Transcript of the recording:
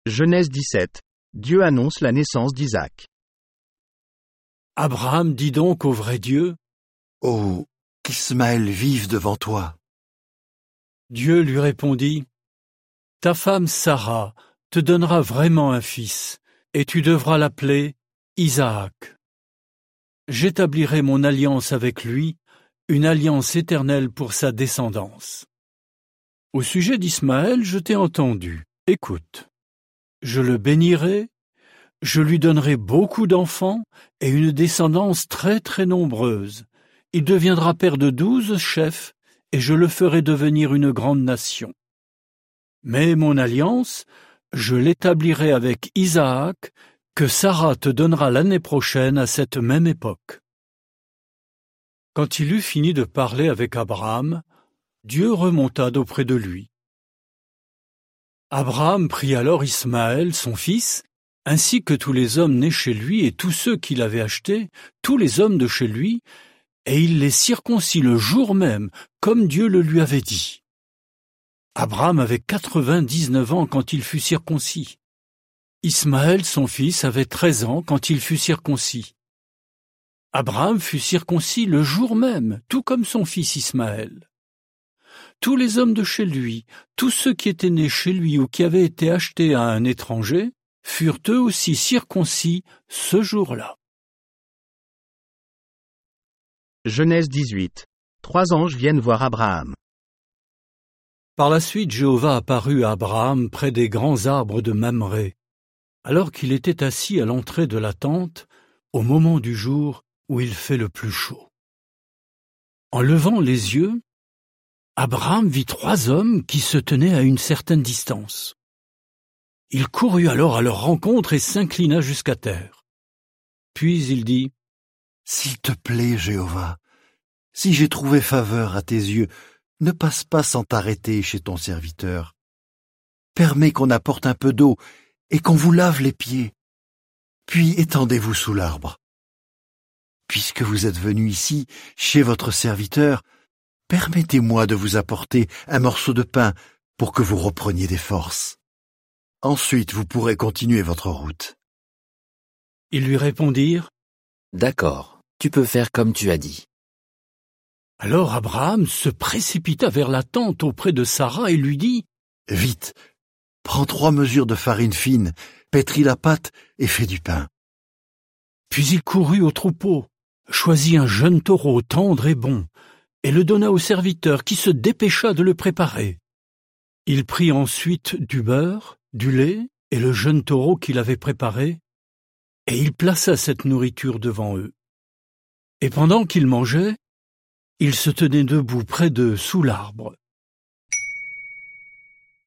Genèse 17. Dieu annonce la naissance d'Isaac. Abraham dit donc au vrai Dieu, « Oh, qu'Ismaël vive devant toi !» Dieu lui répondit, « Ta femme Sarah te donnera vraiment un fils, et tu devras l'appeler Isaac. J'établirai mon alliance avec lui, une alliance éternelle pour sa descendance. Au sujet d'Ismaël, je t'ai entendu. Écoute. Je le bénirai, je lui donnerai beaucoup d'enfants et une descendance très très nombreuse. Il deviendra père de 12 chefs, et je le ferai devenir une grande nation. Mais mon alliance, je l'établirai avec Isaac, que Sarah te donnera l'année prochaine à cette même époque. » Quand il eut fini de parler avec Abraham, Dieu remonta d'auprès de lui. Abraham prit alors Ismaël, son fils, ainsi que tous les hommes nés chez lui et tous ceux qu'il avait achetés, tous les hommes de chez lui, et il les circoncit le jour même, comme Dieu le lui avait dit. Abraham avait 99 ans quand il fut circoncis. Ismaël, son fils, avait 13 ans quand il fut circoncis. Abraham fut circoncis le jour même, tout comme son fils Ismaël. Tous les hommes de chez lui, tous ceux qui étaient nés chez lui ou qui avaient été achetés à un étranger, furent eux aussi circoncis ce jour-là. Genèse 18. 3 anges viennent voir Abraham. Par la suite, Jéhovah apparut à Abraham près des grands arbres de Mamré, alors qu'il était assis à l'entrée de la tente, au moment du jour où il fait le plus chaud. En levant les yeux, Abraham vit 3 hommes qui se tenaient à une certaine distance. Il courut alors à leur rencontre et s'inclina jusqu'à terre. Puis il dit, « S'il te plaît, Jéhovah, si j'ai trouvé faveur à tes yeux, ne passe pas sans t'arrêter chez ton serviteur. Permets qu'on apporte un peu d'eau et qu'on vous lave les pieds. Puis étendez-vous sous l'arbre. Puisque vous êtes venu ici, chez votre serviteur, permettez-moi de vous apporter un morceau de pain pour que vous repreniez des forces. Ensuite, vous pourrez continuer votre route. » Ils lui répondirent, « D'accord, tu peux faire comme tu as dit. » Alors Abraham se précipita vers la tente auprès de Sarah et lui dit, « Vite, prends 3 mesures de farine fine, pétris la pâte et fais du pain. » Puis il courut au troupeau, choisit un jeune taureau tendre et bon, et le donna au serviteur qui se dépêcha de le préparer. Il prit ensuite du beurre, du lait et le jeune taureau qu'il avait préparé, et il plaça cette nourriture devant eux. Et pendant qu'ils mangeaient, il se tenait debout près d'eux sous l'arbre.